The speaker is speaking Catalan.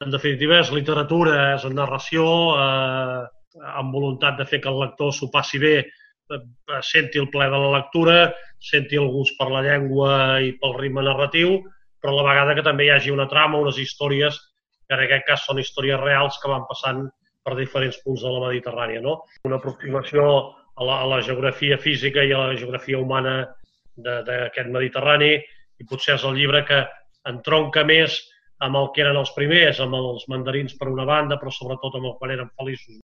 En definitiva, és literatura, és narració, amb voluntat de fer que el lector s'ho passi bé, senti el plaer de la lectura, senti el gust per la llengua i pel ritme narratiu, però a la vegada que també hi hagi una trama, unes històries, que en aquest cas són històries reals que van passant per diferents punts de la Mediterrània. Una aproximació a la geografia física i a la geografia humana d'aquest Mediterrani, i potser és el llibre que entronca més amb el que eren els primers, amb els mandarins per una banda, però sobretot amb el quan eren feliços.